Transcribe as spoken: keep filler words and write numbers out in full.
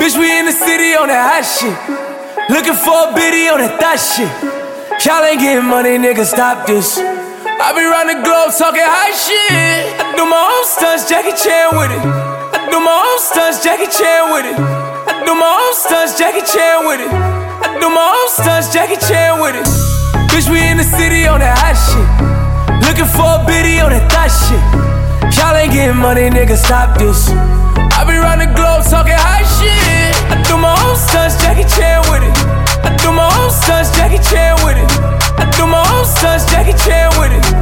Bitch, we in the city on that hot shit. Looking for a biddy on that thot shit. Y'all ain't getting money, nigga, stop this. I be round the globe talking high shit. I do my own stunts, Jackie Chan with it. I do my own stunts, Jackie Chan with it. I do my own stunts, Jackie Chan with it. I do my own stunts, Jackie Chan with it. Bitch, we in the city on that hot shit. Looking for a biddy on that thot shit. Y'all ain't getting money, nigga, stop this. I